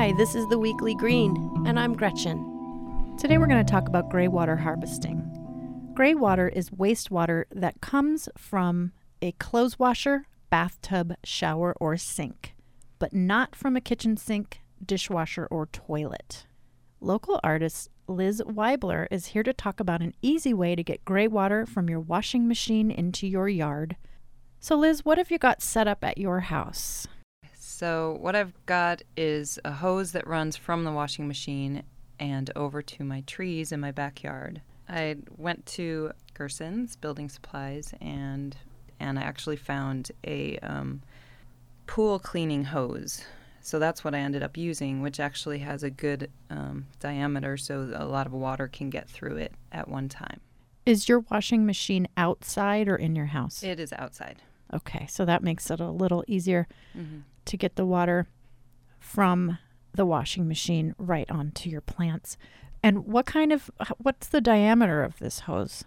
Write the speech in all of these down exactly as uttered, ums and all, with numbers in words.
Hi, this is the Weekly Green, and I'm Gretchen. Today we're going to talk about gray water harvesting. Gray water is wastewater that comes from a clothes washer, bathtub, shower, or sink, but not from a kitchen sink, dishwasher, or toilet. Local artist Liz Weibler is here to talk about an easy way to get gray water from your washing machine into your yard. So Liz, what have you got set up at your house? So what I've got is a hose that runs from the washing machine and over to my trees in my backyard. I went to Gerson's Building Supplies and and I actually found a um, pool cleaning hose. So that's what I ended up using, which actually has a good um, diameter so a lot of water can get through it at one time. Is your washing machine outside or in your house? It is outside. Okay, so that makes it a little easier Mm-hmm. to get the water from the washing machine right onto your plants. And what kind of, what's the diameter of this hose?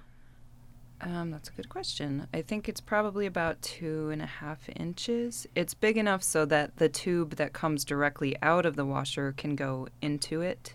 Um, that's a good question. I think it's probably about two and a half inches. It's big enough so that the tube that comes directly out of the washer can go into it.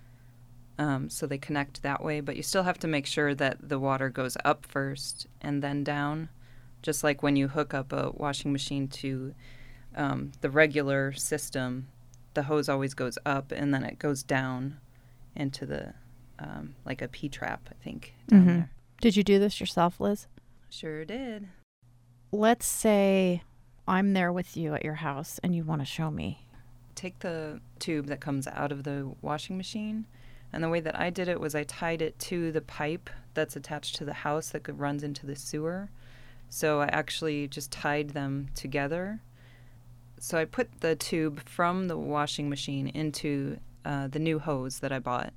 Um, so they connect that way, but you still have to make sure that the water goes up first and then down. Just like when you hook up a washing machine to um, the regular system, the hose always goes up and then it goes down into the, um, like a P-trap, I think, down Mm-hmm. there. Did you do this yourself, Liz? Sure did. Let's say I'm there with you at your house and you want to show me. Take the tube that comes out of the washing machine, and the way that I did it was I tied it to the pipe that's attached to the house that runs into the sewer. So I actually just tied them together. So I put the tube from the washing machine into uh, the new hose that I bought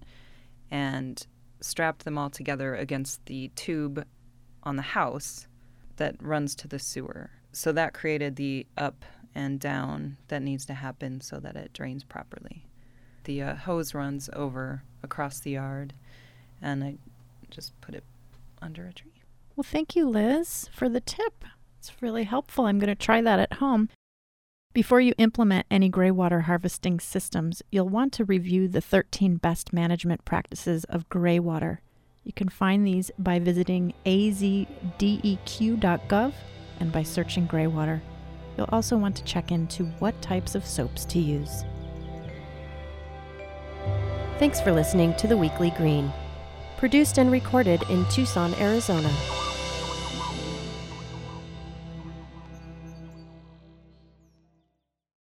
and strapped them all together against the tube on the house that runs to the sewer. So that created the up and down that needs to happen so that it drains properly. The uh, hose runs over across the yard, and I just put it under a tree. Well, thank you, Liz, for the tip. It's really helpful. I'm going to try that at home. Before you implement any gray water harvesting systems, you'll want to review the thirteen best management practices of gray water. You can find these by visiting a z d e q dot gov and by searching gray water. You'll also want to check into what types of soaps to use. Thanks for listening to the Weekly Green. Produced and recorded in Tucson, Arizona.